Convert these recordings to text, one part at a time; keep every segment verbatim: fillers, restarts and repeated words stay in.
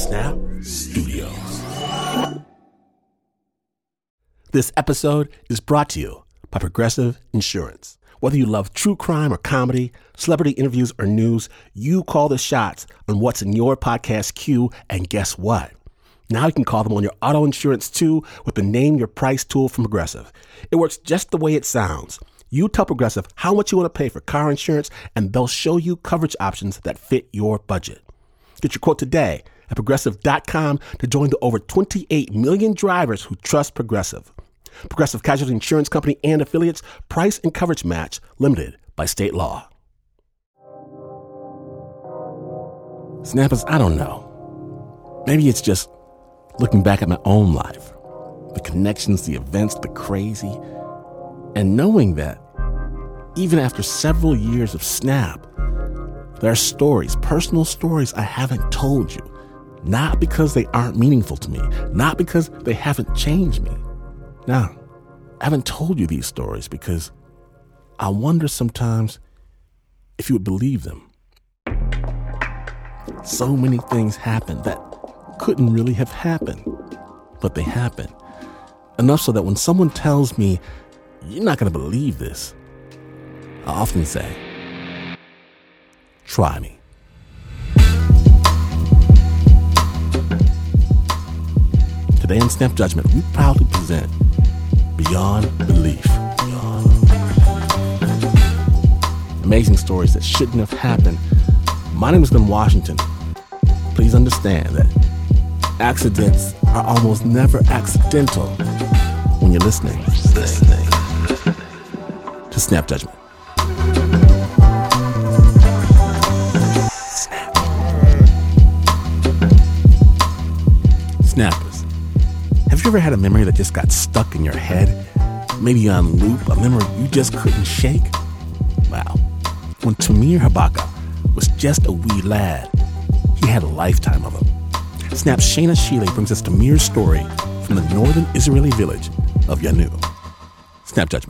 Snap Studios. This episode is brought to you by Progressive Insurance. Whether you love true crime or comedy, celebrity interviews or news, you call the shots on what's in your podcast queue, and guess what? Now you can call them on your auto insurance too with the Name Your Price tool from Progressive. It works just the way it sounds. You tell Progressive how much you want to pay for car insurance, and they'll show you coverage options that fit your budget. Get your quote today at Progressive dot com to join the over twenty-eight million drivers who trust Progressive. Progressive Casualty Insurance Company and affiliates. Price and coverage match limited by state law. Snappers, I don't know. Maybe it's just looking back at my own life, the connections, the events, the crazy, and knowing that even after several years of Snap, there are stories, personal stories I haven't told you. Not because they aren't meaningful to me, not because they haven't changed me. No, I haven't told you these stories because I wonder sometimes if you would believe them. So many things happen that couldn't really have happened, but they happen. Enough so that when someone tells me, you're not going to believe this, I often say, try me. Today on Snap Judgment, we proudly present Beyond Belief. Beyond. Amazing stories that shouldn't have happened. My name is Glenn Washington. Please understand that accidents are almost never accidental when you're listening, listening to Snap Judgment. Snap. Snappers, have you ever had a memory that just got stuck in your head? Maybe on loop, a memory you just couldn't shake? Wow. When Tamir Habaka was just a wee lad, he had a lifetime of them. Snap's Shayna Shealy brings us Tamir's story from the northern Israeli village of Yanu. Snap Judgment.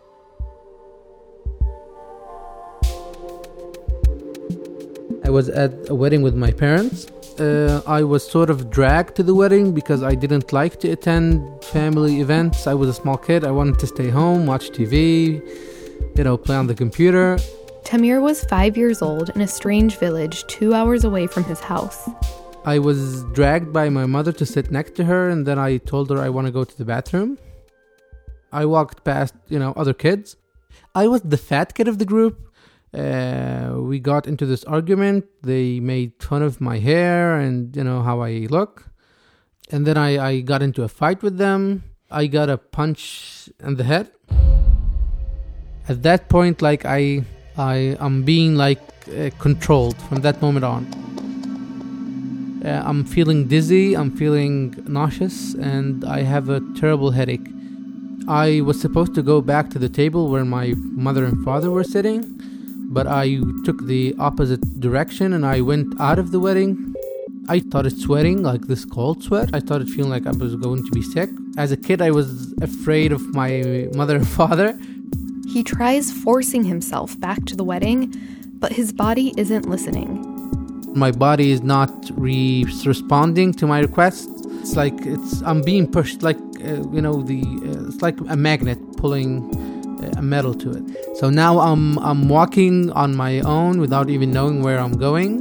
I was at a wedding with my parents. Uh, I was sort of dragged to the wedding because I didn't like to attend family events. I was a small kid. I wanted to stay home, watch T V, you know, play on the computer. Tamir was five years old in a strange village two hours away from his house. I was dragged by my mother to sit next to her, and then I told her I want to go to the bathroom. I walked past, you know, other kids. I was the fat kid of the group. Uh, we got into this argument. They made fun of my hair and, you know, how I look. And then I, I got into a fight with them. I got a punch in the head. At that point, like, I, I, I'm being, like, uh, controlled from that moment on. Uh, I'm feeling dizzy, I'm feeling nauseous, and I have a terrible headache. I was supposed to go back to the table where my mother and father were sitting, but I took the opposite direction and I went out of the wedding. I started sweating, like this cold sweat. I started feeling like I was going to be sick. As a kid, I was afraid of my mother and father. He tries forcing himself back to the wedding, but his body isn't listening. My body is not re- responding to my requests. It's like it's I'm being pushed, like uh, you know, the uh, it's like a magnet pulling uh, a metal to it. So now I'm I'm walking on my own without even knowing where I'm going.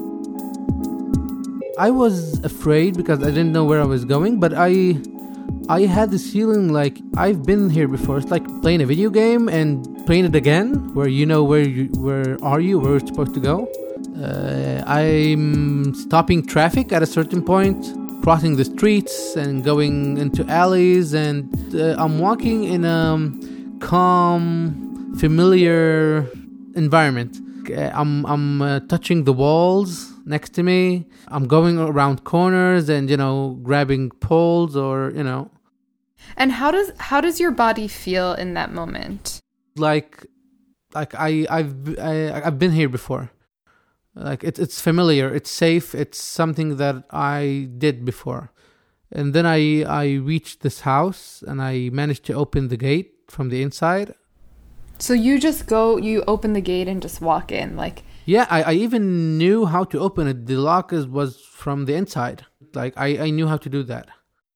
I was afraid because I didn't know where I was going, but I I had this feeling like I've been here before. It's like playing a video game and playing it again, where you know where you where are you, where you're supposed to go. Uh, I'm stopping traffic at a certain point, crossing the streets and going into alleys, and uh, I'm walking in a calm, familiar environment. Uh, I'm I'm uh, touching the walls next to me. I'm going around corners and, you know, grabbing poles or, you know. And how does how does your body feel in that moment? Like, like I I've I, I've been here before. Like it's it's familiar, it's safe, it's something that I did before. And then I I reached this house and I managed to open the gate from the inside. So you just go, you open the gate and just walk in. Like Yeah, I, I even knew how to open it. The lock is, was from the inside. Like, I, I knew how to do that.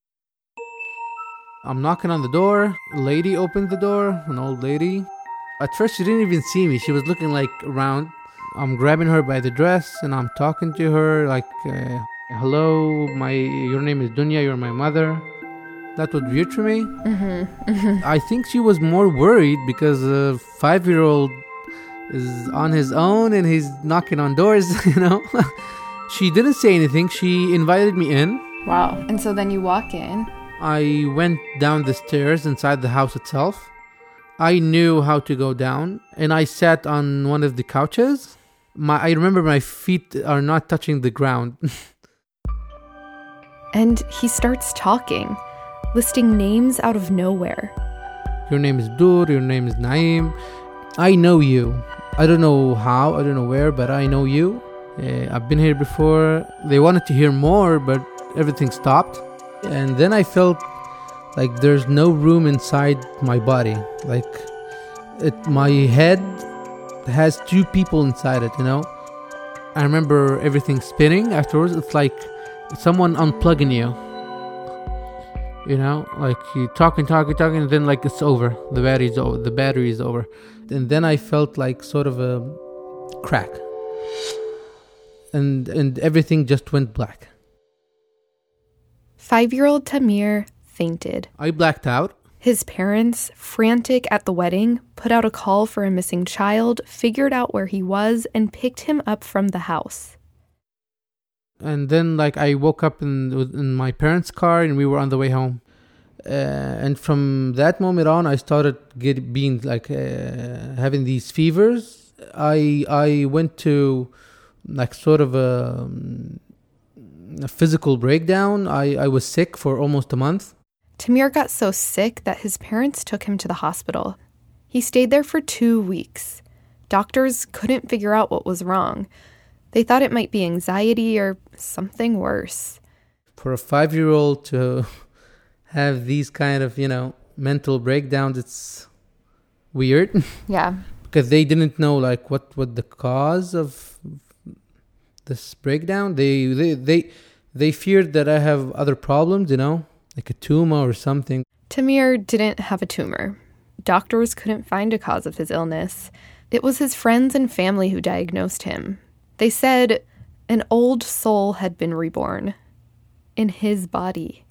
I'm knocking on the door. A lady opened the door, an old lady. At first, she didn't even see me. She was looking, like, around. I'm grabbing her by the dress, and I'm talking to her, like, uh, hello, my, your name is Dunya, you're my mother. That was weird for me. Mm-hmm. Mm-hmm. I think she was more worried because a five-year-old is on his own and he's knocking on doors, you know. She didn't say anything. She invited me in. Wow. And so then you walk in. I went down the stairs inside the house itself. I knew how to go down, and I sat on one of the couches. My, I remember my feet are not touching the ground. And he starts talking, listing names out of nowhere. Your name is Dur, your name is Naim. I know you. I don't know how, I don't know where, but I know you. Uh, I've been here before. They wanted to hear more, but everything stopped. And then I felt like there's no room inside my body. Like, it, my head has two people inside it, you know? I remember everything spinning afterwards. It's like someone unplugging you. You know, like you talking, talking, talking, and then like it's over. The battery's over. The battery is over. And then I felt like sort of a crack. And and everything just went black. Five-year-old Tamir fainted. I blacked out. His parents, frantic at the wedding, put out a call for a missing child, figured out where he was, and picked him up from the house. And then, like, I woke up in in my parents' car, and we were on the way home. Uh, and from that moment on, I started get, being like uh, having these fevers. I I went to like sort of a, a physical breakdown. I, I was sick for almost a month. Tamir got so sick that his parents took him to the hospital. He stayed there for two weeks. Doctors couldn't figure out what was wrong. They thought it might be anxiety or something worse. For a five-year-old to have these kind of, you know, mental breakdowns, it's weird. Yeah. Because they didn't know, like, what, what the cause of this breakdown. They, they, they, they feared that I have other problems, you know, like a tumor or something. Tamir didn't have a tumor. Doctors couldn't find a cause of his illness. It was his friends and family who diagnosed him. They said an old soul had been reborn in his body.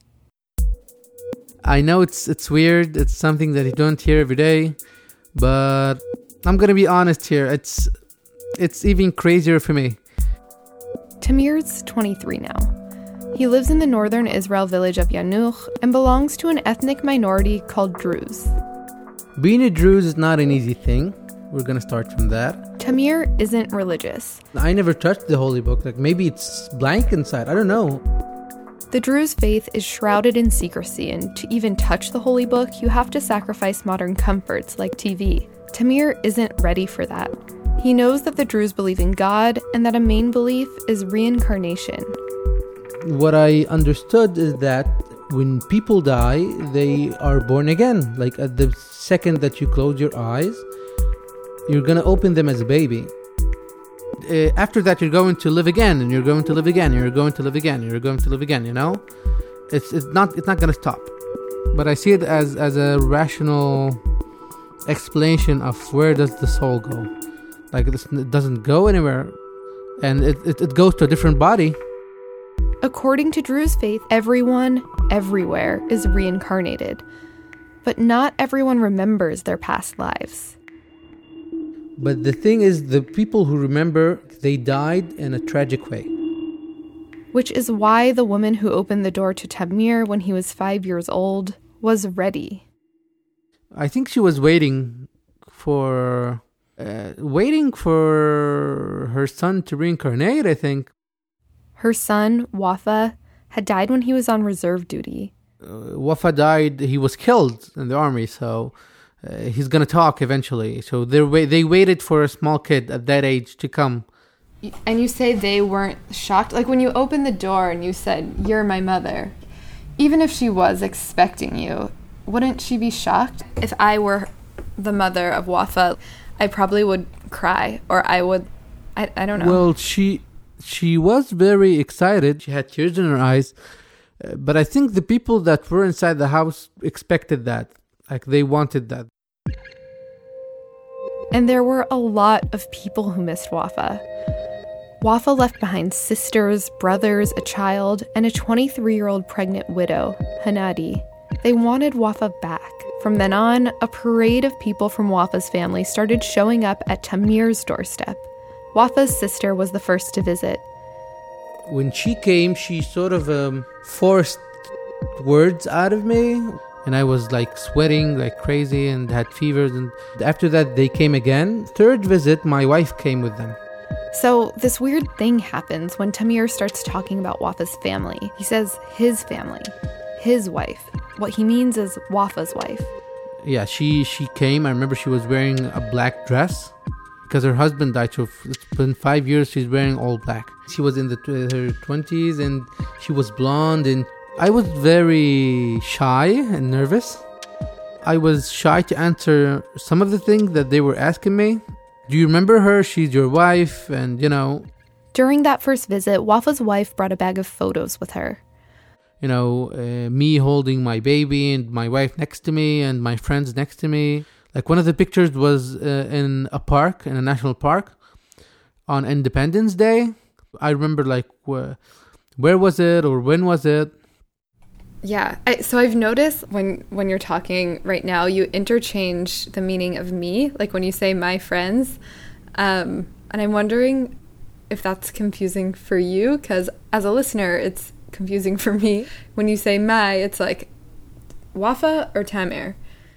I know it's it's weird. It's something that you don't hear every day, but I'm gonna be honest here. It's it's even crazier for me. Tamir's twenty-three now. He lives in the northern Israel village of Yanuch and belongs to an ethnic minority called Druze. Being a Druze is not an easy thing. We're gonna start from that. Tamir isn't religious. I never touched the holy book. Like, maybe it's blank inside. I don't know. The Druze faith is shrouded in secrecy, and to even touch the holy book, you have to sacrifice modern comforts like T V. Tamir isn't ready for that. He knows that the Druze believe in God and that a main belief is reincarnation. What I understood is that when people die, they are born again. Like, at the second that you close your eyes, you're going to open them as a baby. Uh, after that, you're going to live again, and you're going to live again, and you're going to live again, and you're going to live again, you know? It's it's not it's not going to stop. But I see it as, as a rational explanation of where does the soul go. Like, it doesn't go anywhere, and it, it, it goes to a different body. According to Druze faith, everyone, everywhere, is reincarnated. But not everyone remembers their past lives. But the thing is, the people who remember, they died in a tragic way. Which is why the woman who opened the door to Tamir when he was five years old was ready. I think she was waiting for... Uh, waiting for her son to reincarnate, I think. Her son, Wafa, had died when he was on reserve duty. Uh, Wafa died, he was killed in the army, so... Uh, he's gonna talk eventually. So they wa- they waited for a small kid at that age to come. And you say they weren't shocked? Like, when you opened the door and you said, "You're my mother," even if she was expecting you, wouldn't she be shocked? If I were the mother of Wafa, I probably would cry, or I would I, I don't know. Well, she she was very excited. She had tears in her eyes. Uh, but I think the people that were inside the house expected that. Like, they wanted that. And there were a lot of people who missed Wafa. Wafa left behind sisters, brothers, a child, and a twenty-three-year-old pregnant widow, Hanadi. They wanted Wafa back. From then on, a parade of people from Wafa's family started showing up at Tamir's doorstep. Wafa's sister was the first to visit. When she came, she sort of um, forced words out of me. And I was like sweating like crazy and had fevers. And after that, they came again. Third visit, my wife came with them. So this weird thing happens when Tamir starts talking about Wafa's family. He says his family, his wife. What he means is Wafa's wife. Yeah, she, she came. I remember she was wearing a black dress. Because her husband died, so it's been five years she's wearing all black. She was in the, her twenties and she was blonde, and I was very shy and nervous. I was shy to answer some of the things that they were asking me. Do you remember her? She's your wife, and you know. During that first visit, Wafa's wife brought a bag of photos with her. You know, uh, me holding my baby and my wife next to me and my friends next to me. Like, one of the pictures was uh, in a park, in a national park, on Independence Day. I remember, like, wh- where was it or when was it? Yeah, I, so I've noticed when, when you're talking right now, you interchange the meaning of me, like when you say my friends. Um, and I'm wondering if that's confusing for you, because as a listener, it's confusing for me. When you say my, it's like Wafa or Tamir.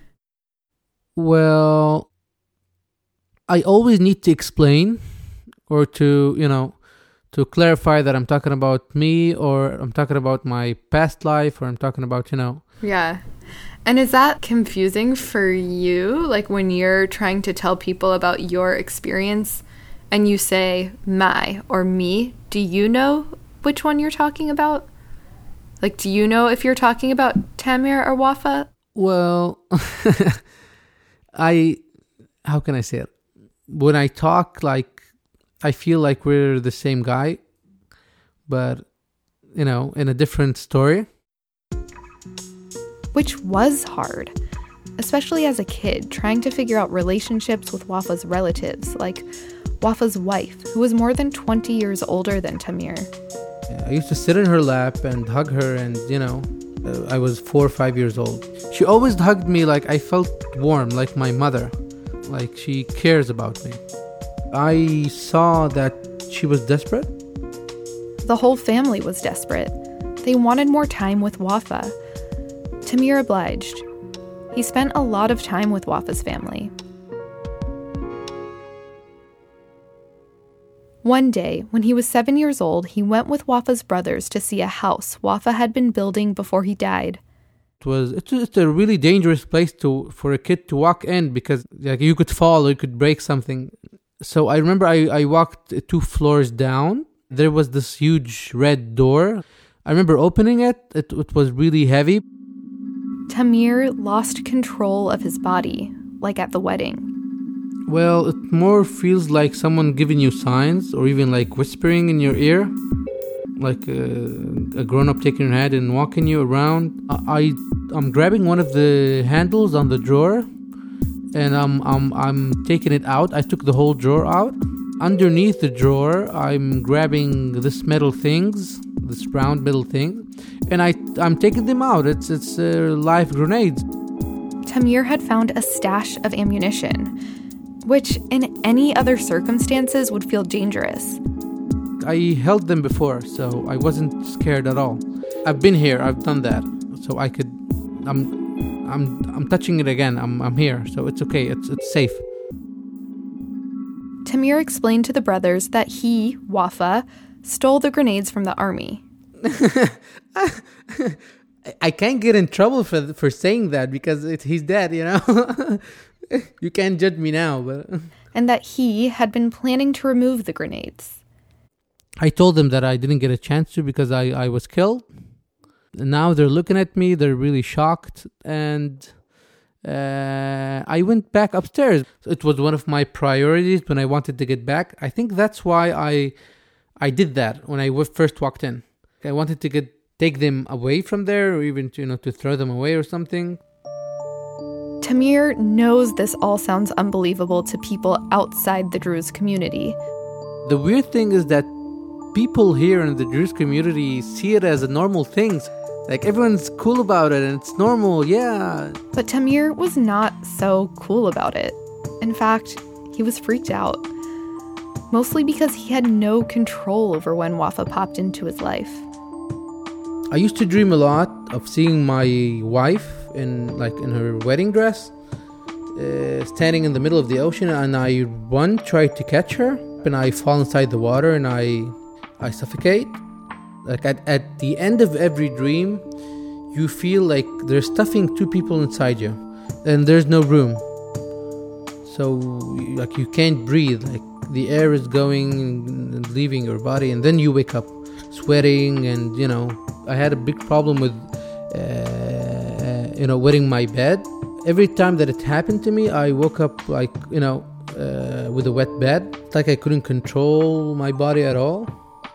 Well, I always need to explain or to, you know, to clarify that I'm talking about me or I'm talking about my past life or I'm talking about, you know. Yeah. And is that confusing for you? Like when you're trying to tell people about your experience and you say my or me, do you know which one you're talking about? Like, do you know if you're talking about Tamir or Wafa? Well, I, how can I say it? When I talk, like, I feel like we're the same guy, but, you know, in a different story. Which was hard, especially as a kid, trying to figure out relationships with Wafa's relatives, like Wafa's wife, who was more than twenty years older than Tamir. I used to sit in her lap and hug her, and, you know, uh, I was four or five years old. She always hugged me like I felt warm, like my mother, like she cares about me. I saw that she was desperate. The whole family was desperate. They wanted more time with Wafa. Tamir obliged. He spent a lot of time with Wafa's family. One day, when he was seven years old, he went with Wafa's brothers to see a house Wafa had been building before he died. It was it's, it's a really dangerous place to for a kid to walk in because like you could fall or you could break something. So I remember I, I walked two floors down. There was this huge red door. I remember opening it. It, it was really heavy. Tamir lost control of his body, like at the wedding. Well, it more feels like someone giving you signs or even like whispering in your ear. Like a, a grown-up taking your hand and walking you around. I, I'm grabbing one of the handles on the drawer and I'm, I'm, I'm taking it out. I took the whole drawer out. Underneath the drawer, I'm grabbing this metal things, this round metal thing, and I, I'm taking them out. It's, it's uh, live grenades. Tamir had found a stash of ammunition, which in any other circumstances would feel dangerous. I held them before, so I wasn't scared at all. I've been here, I've done that, so I could, I'm, I'm, I'm touching it again. I'm, I'm here, so it's okay. It's, it's safe. Tamir explained to the brothers that he, Wafa, stole the grenades from the army. I can't get in trouble for for saying that because it, he's dead, you know. You can't judge me now, but and that he had been planning to remove the grenades. I told them that I didn't get a chance to because I, I was killed. And now they're looking at me, they're really shocked, and uh, I went back upstairs. It was one of my priorities when I wanted to get back. I think that's why I I did that when I w- first walked in. I wanted to get take them away from there, or even to, you know, to throw them away or something. Tamir knows this all sounds unbelievable to people outside the Druze community. The weird thing is that people here in the Druze community see it as a normal thing. Like, everyone's cool about it and it's normal, yeah. But Tamir was not so cool about it. In fact, he was freaked out. Mostly because he had no control over when Wafa popped into his life. I used to dream a lot of seeing my wife in like in her wedding dress, uh, standing in the middle of the ocean, and I one tried to catch her, and I fall inside the water and I I suffocate. Like at, at the end of every dream, you feel like they're stuffing two people inside you, and there's no room. So like you can't breathe. Like the air is going and leaving your body, and then you wake up sweating, and you know. I had a big problem with, uh, you know, wetting my bed. Every time that it happened to me, I woke up like, you know, uh, with a wet bed. It's like I couldn't control my body at all.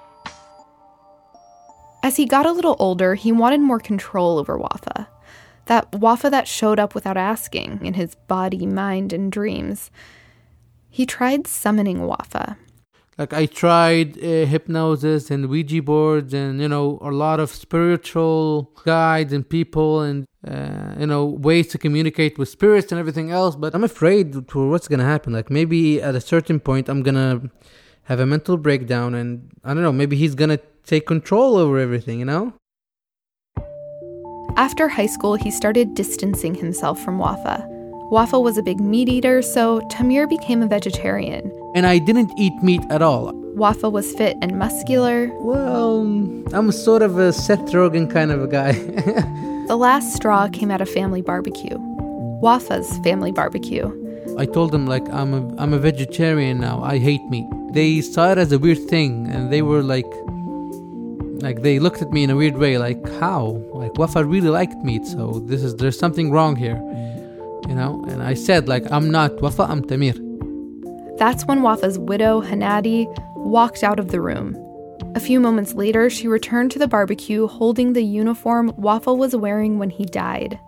As he got a little older, he wanted more control over Wafa. That Wafa that showed up without asking in his body, mind, and dreams. He tried summoning Wafa. Like I tried uh, hypnosis and Ouija boards and, you know, a lot of spiritual guides and people and, uh, you know, ways to communicate with spirits and everything else. But I'm afraid for what's going to happen. Like maybe at a certain point I'm going to have a mental breakdown and, I don't know, maybe he's going to take control over everything, you know? After high school, he started distancing himself from Wafa. Wafa was a big meat eater, so Tamir became a vegetarian. And I didn't eat meat at all. Wafa was fit and muscular. Well, I'm sort of a Seth Rogen kind of a guy. The last straw came at a family barbecue. Wafa's family barbecue. I told them, like, I'm a, I'm a vegetarian now. I hate meat. They saw it as a weird thing, and they were like, like they looked at me in a weird way, like, how? Like, Wafa really liked meat, so this is there's something wrong here. You know, and I said, like, I'm not Wafa, I'm Tamir. That's when Wafa's widow, Hanadi, walked out of the room. A few moments later, she returned to the barbecue holding the uniform Wafa was wearing when he died.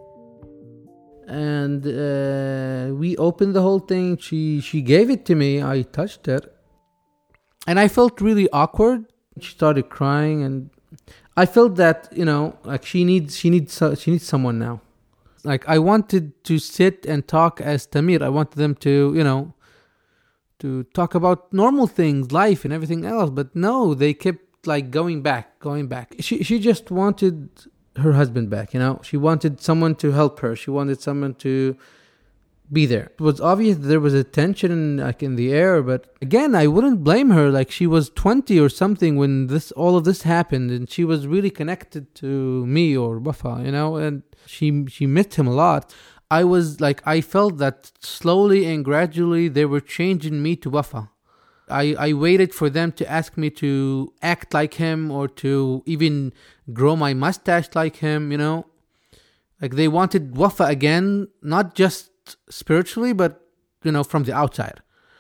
And uh, we opened the whole thing. She she gave it to me. I touched it. And I felt really awkward. She started crying, and I felt that, you know, like she needs she needs she needs someone now. Like, I wanted to sit and talk as Tamir. I wanted them to, you know, to talk about normal things, life and everything else. But no, they kept, like, going back, going back. She she just wanted her husband back, you know. She wanted someone to help her. She wanted someone to be there. It was obvious there was a tension, like, in the air. But again, I wouldn't blame her. Like, she was twenty or something when this all of this happened. And she was really connected to me or Wafa, you know. And She she missed him a lot. I was like, I felt that slowly and gradually they were changing me to Wafa. I, I waited for them to ask me to act like him or to even grow my mustache like him, you know. Like they wanted Wafa again, not just spiritually, but, you know, from the outside.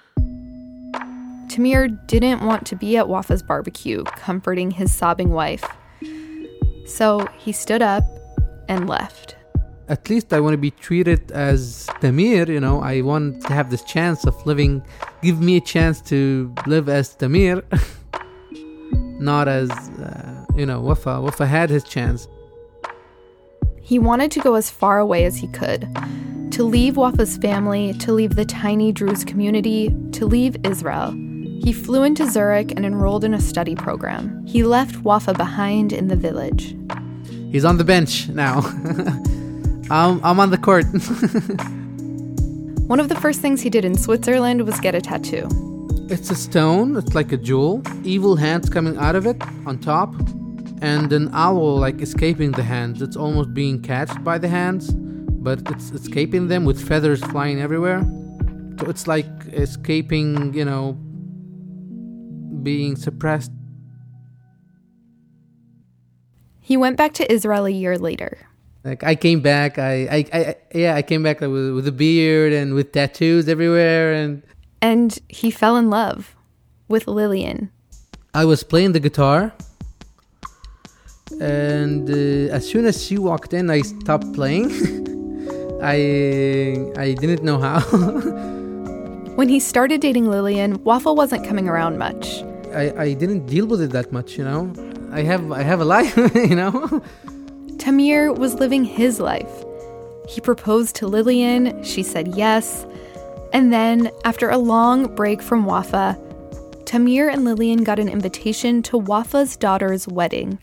Tamir didn't want to be at Wafa's barbecue, comforting his sobbing wife. So he stood up and left. At least I want to be treated as Tamir, you know. I want to have this chance of living. Give me a chance to live as Tamir, not as, uh, you know, Wafa. Wafa had his chance. He wanted to go as far away as he could. To leave Wafa's family, to leave the tiny Druze community, to leave Israel. He flew into Zurich and enrolled in a study program. He left Wafa behind in the village. He's on the bench now. I'm, I'm on the court. One of the first things he did in Switzerland was get a tattoo. It's a stone. It's like a jewel. Evil hands coming out of it on top. And an owl like escaping the hands. It's almost being catched by the hands, but it's escaping them with feathers flying everywhere. So it's like escaping, you know, being suppressed. He went back to Israel a year later. Like I came back, I, I, I yeah, I came back with, with a beard and with tattoos everywhere, and and he fell in love with Lillian. I was playing the guitar, and uh, as soon as she walked in, I stopped playing. I I didn't know how. When he started dating Lillian, Wafa wasn't coming around much. I, I didn't deal with it that much, you know. I have I have a life, you know. Tamir was living his life. He proposed to Lillian, she said yes, and then, after a long break from Wafa, Tamir and Lillian got an invitation to Wafa's daughter's wedding.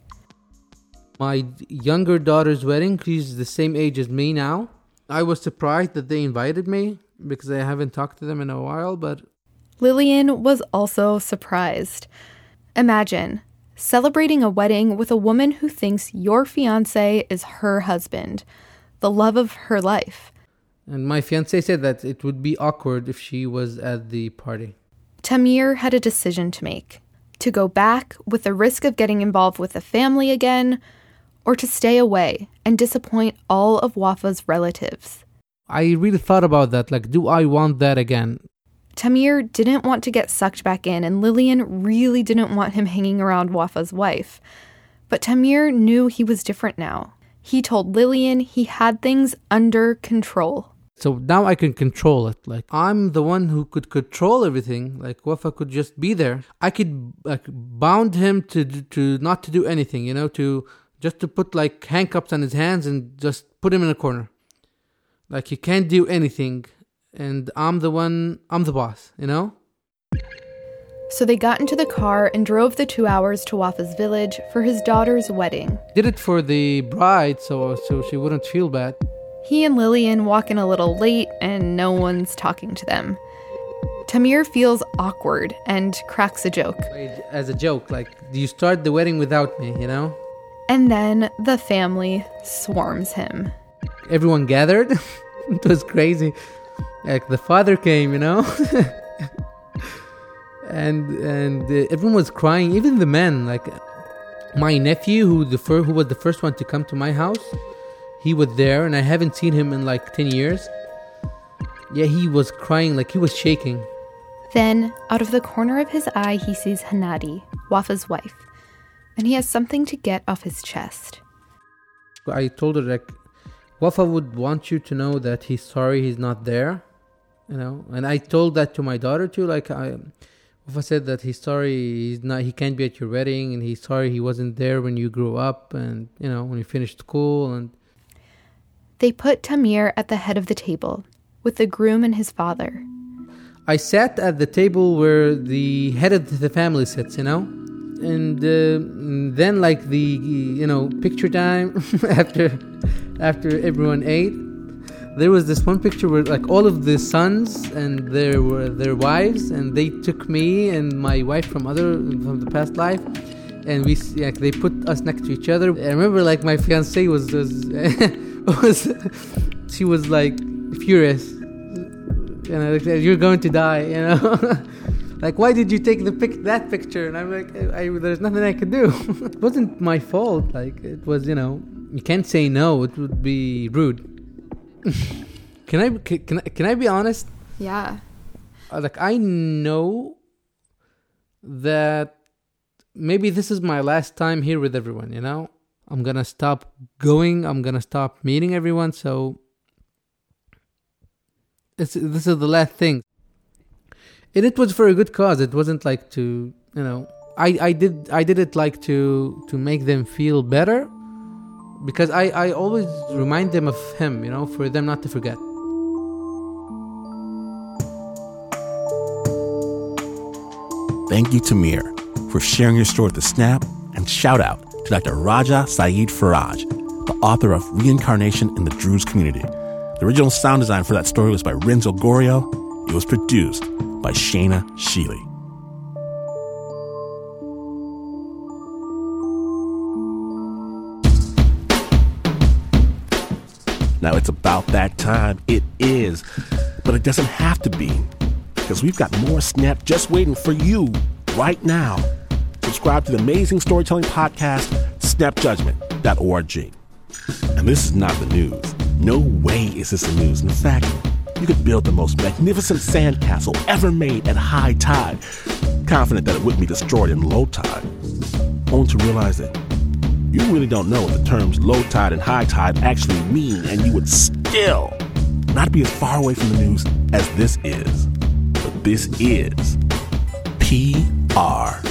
My younger daughter's wedding, she's the same age as me now. I was surprised that they invited me because I haven't talked to them in a while, but... Lillian was also surprised. Imagine celebrating a wedding with a woman who thinks your fiancé is her husband, the love of her life. And my fiancé said that it would be awkward if she was at the party. Tamir had a decision to make. To go back with the risk of getting involved with the family again, or to stay away and disappoint all of Wafa's relatives. I really thought about that. Like, do I want that again? Tamir didn't want to get sucked back in, and Lillian really didn't want him hanging around Wafa's wife. But Tamir knew he was different now. He told Lillian he had things under control. So now I can control it. Like, I'm the one who could control everything. Like, Wafa could just be there. I could like bound him to to not to do anything, you know, to just to put like handcuffs on his hands and just put him in a corner. Like, he can't do anything. And I'm the one, I'm the boss, you know? So they got into the car and drove the two hours to Wafa's village for his daughter's wedding. Did it for the bride, so so she wouldn't feel bad. He and Lillian walk in a little late, and no one's talking to them. Tamir feels awkward and cracks a joke. As a joke, like, you start the wedding without me, you know? And then the family swarms him. Everyone gathered. It was crazy. Like, the father came, you know? and and uh, everyone was crying, even the men. Like, my nephew, who the fir- who was the first one to come to my house, he was there, and I haven't seen him in like ten years. Yeah, he was crying, like he was shaking. Then, out of the corner of his eye, he sees Hanadi, Wafa's wife, and he has something to get off his chest. I told her, like, Wafa would want you to know that he's sorry he's not there, you know. And I told that to my daughter too. Like, I, Wafa said that he's sorry he's not, he can't be at your wedding, and he's sorry he wasn't there when you grew up, and you know, when you finished school. And they put Tamir at the head of the table with the groom and his father. I sat at the table where the head of the family sits, you know. And uh, then, like, the, you know, picture time after after everyone ate, there was this one picture where, like, all of the sons and their were their wives, and they took me and my wife from other from the past life, and we like they put us next to each other. I remember, like, my fiancée was was, was she was like furious, you know, like, you're going to die, you know. Like, why did you take the pic- that picture? And I'm like, I, I, there's nothing I could do. It wasn't my fault. Like, it was, you know, you can't say no. It would be rude. Can I, can, can I, can I be honest? Yeah. Uh, like, I know that maybe this is my last time here with everyone, you know? I'm going to stop going. I'm going to stop meeting everyone. So it's, this is the last thing. And it was for a good cause. It wasn't like to, you know, I, I did I did it like to to make them feel better, because I, I always remind them of him, you know, for them not to forget. Thank you, Tamir, for sharing your story with The Snap, and shout out to Doctor Raja Saeed Faraj, the author of Reincarnation in the Druze Community. The original sound design for that story was by Renzo Gorio. It was produced by Shayna Sheely. Now it's about that time. It is. But it doesn't have to be, because we've got more Snap just waiting for you right now. Subscribe to the amazing storytelling podcast, snap judgment dot org. And this is not the news. No way is this the news. In fact, you could build the most magnificent sandcastle ever made at high tide, confident that it wouldn't be destroyed in low tide, only to realize that you really don't know what the terms low tide and high tide actually mean, and you would still not be as far away from the news as this is. But this is P R